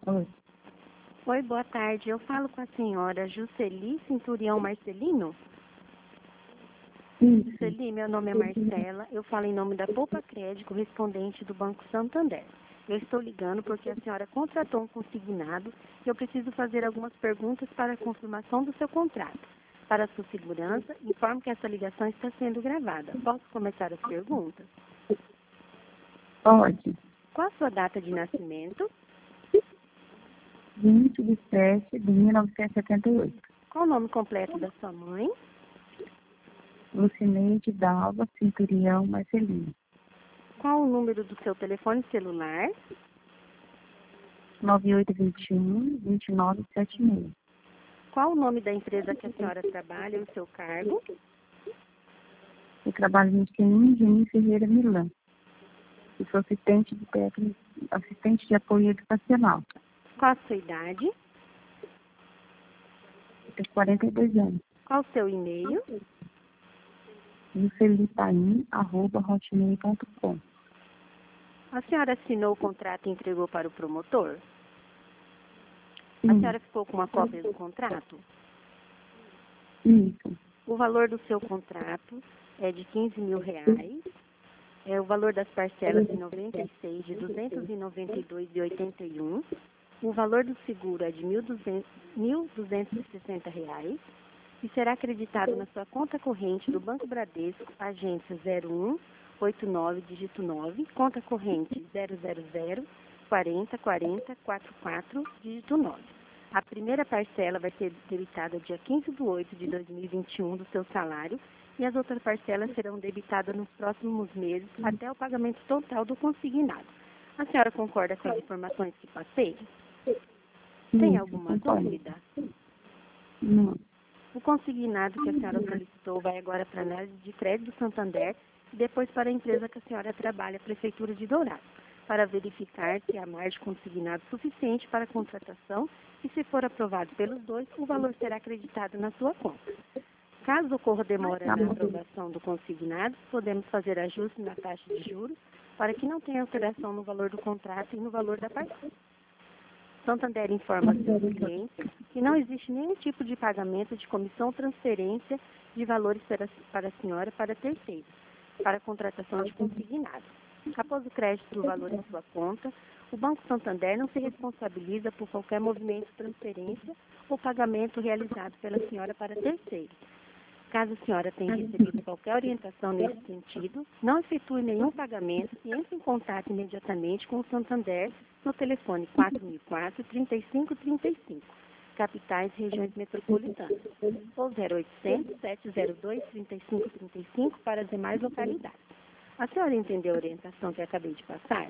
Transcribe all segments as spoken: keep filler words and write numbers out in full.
Oi. Oi, boa tarde. Eu falo com a senhora Jusceli Centurião Marcelino? Isso. Jusceli, meu nome é Marcela. Eu falo em nome da Poupa Crédito, correspondente do Banco Santander. Eu estou ligando porque a senhora contratou um consignado e eu preciso fazer algumas perguntas para a confirmação do seu contrato. Para a sua segurança, informo que essa ligação está sendo gravada. Posso começar as perguntas? Pode. Qual a sua data de nascimento? vinte de sete de mil novecentos e setenta e oito. Qual o nome completo da sua mãe? Lucineide Dalva Centurião Marcelino. Qual o número do seu telefone celular? nove oito dois um, dois nove sete seis. Qual o nome da empresa que a senhora trabalha e o seu cargo? Eu trabalho no I N Geni Ferreira Milan. Eu sou assistente de técnico, assistente de apoio educacional. Qual a sua idade? Eu tenho quarenta e dois anos. Qual o seu e-mail? juscelitaim arroba hotmail ponto com. A senhora assinou o contrato e entregou para o promotor? A Sim. senhora ficou com uma cópia do contrato? Isso. O valor do seu contrato é de quinze mil reais. É o valor das parcelas de noventa e seis de duzentos e noventa e dois e oitenta e um. O valor do seguro é de mil duzentos e sessenta reais e será acreditado na sua conta corrente do Banco Bradesco, agência zero um oito nove, dígito nove, conta corrente zero zero zero, quarenta, quarenta, quarenta e quatro, dígito nove. A primeira parcela vai ser debitada dia quinze de oito de dois mil e vinte e um do seu salário e as outras parcelas serão debitadas nos próximos meses até o pagamento total do consignado. A senhora concorda com as informações que passei? Tem Isso, alguma concordo. dúvida? Não. O consignado que a senhora solicitou vai agora para a análise de crédito do Santander e depois para a empresa que a senhora trabalha, a Prefeitura de Dourados, para verificar se há margem de consignado suficiente para a contratação e, se for aprovado pelos dois, o valor será acreditado na sua conta. Caso ocorra demora Tá na bom. aprovação do consignado, podemos fazer ajuste na taxa de juros para que não tenha alteração no valor do contrato e no valor da parcela. Santander informa seus clientes que não existe nenhum tipo de pagamento de comissão ou transferência de valores para, para a senhora para terceiros, para a contratação de consignado. Após o crédito do valor em sua conta, o Banco Santander não se responsabiliza por qualquer movimento, transferência ou pagamento realizado pela senhora para terceiros. Caso a senhora tenha recebido qualquer orientação nesse sentido, não efetue nenhum pagamento e entre em contato imediatamente com o Santander no telefone quatro mil e quatro, trinta e cinco trinta e cinco, capitais e regiões metropolitanas, ou zero oitocentos, sete zero dois, trinta e cinco trinta e cinco para as demais localidades. A senhora entendeu a orientação que eu acabei de passar?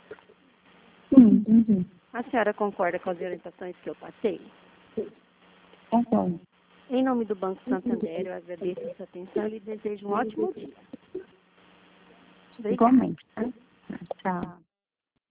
Sim, entendi. A senhora concorda com as orientações que eu passei? Concordo. Em nome do Banco Santander, eu agradeço a sua atenção e lhe desejo um ótimo dia. Obrigada. Igualmente, tá? Tchau.